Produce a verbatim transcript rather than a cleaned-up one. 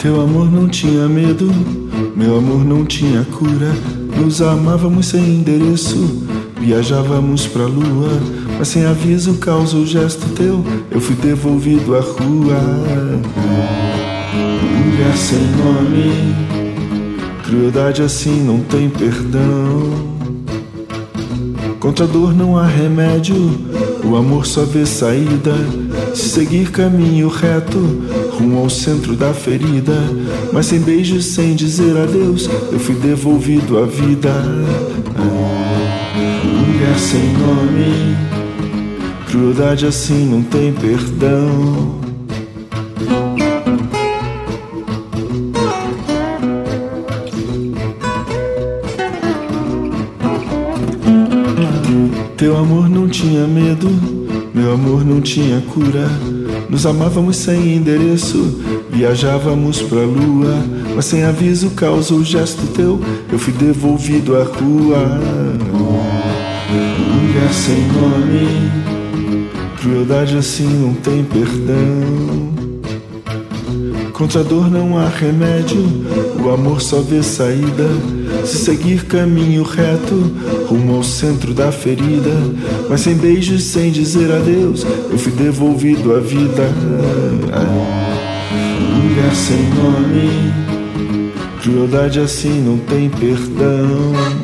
Teu amor não tinha medo, meu amor não tinha cura. Nos amávamos sem endereço, viajávamos pra lua, mas sem aviso causou o gesto teu, eu fui devolvido à rua. Mulher sem nome, crueldade assim não tem perdão. Contra a dor não há remédio, o amor só vê saída. Se seguir caminho reto, rumo ao centro da ferida, mas sem beijos, sem dizer adeus, eu fui devolvido à vida. Mulher sem nome, crueldade assim não tem perdão. Teu amor não tinha medo, meu amor não tinha cura. Nos amávamos sem endereço, viajávamos pra lua, mas sem aviso causou o gesto teu, eu fui devolvido à rua. Mulher sem nome, crueldade assim não tem perdão. Contra a dor não há remédio, o amor só vê saída. Se seguir caminho reto, rumo ao centro da ferida, mas sem beijos, sem dizer adeus, eu fui devolvido à vida. Mulher sem nome, crueldade assim não tem perdão.